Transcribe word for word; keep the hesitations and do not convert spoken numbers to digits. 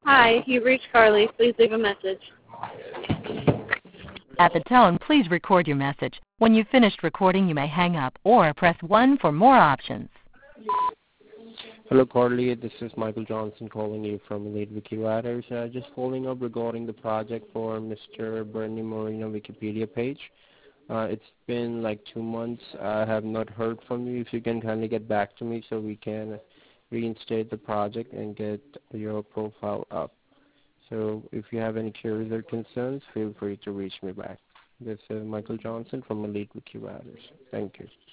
Hi, you've reached Carly. Please leave a message. At the tone, please record your message. When you've finished recording, you may hang up or press one for more options. Hello, Carly. This is Michael Johnson calling you from Elite Wiki Writers. Uh, just following up regarding the project for Mister Bernie Moreno Wikipedia page. Uh, it's been like two months. I have not heard from you. If you can kindly get back to me so we can reinstate the project and get your profile up. So if you have any queries or concerns, feel free to reach me back. This is Michael Johnson from Elite Wiki Writers. Thank you.